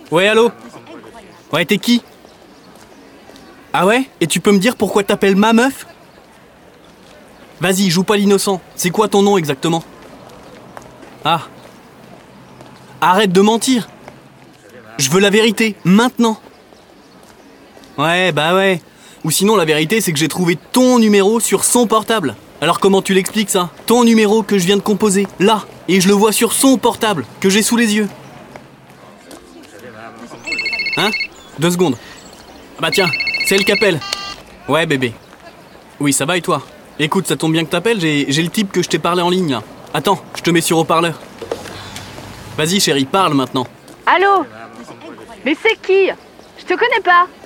Ouais, allô? Ouais, t'es qui? Ah ouais? Et tu peux me dire pourquoi t'appelles ma meuf? Vas-y, joue pas l'innocent. C'est quoi ton nom exactement? Ah. Arrête de mentir. Je veux la vérité, maintenant. Ouais, bah ouais. Ou sinon, la vérité, c'est que j'ai trouvé ton numéro sur son portable. Alors comment tu l'expliques ça? Ton numéro que je viens de composer, là. Et je le vois sur son portable, que j'ai sous les yeux. Hein? 2 secondes. Ah bah tiens, c'est elle qui appelle. Ouais, bébé. Oui, ça va et toi? Écoute, ça tombe bien que t'appelles, j'ai le type que je t'ai parlé en ligne, là. Attends, je te mets sur haut-parleur. Vas-y, chérie, parle maintenant. Allô? Mais c'est qui? Je te connais pas.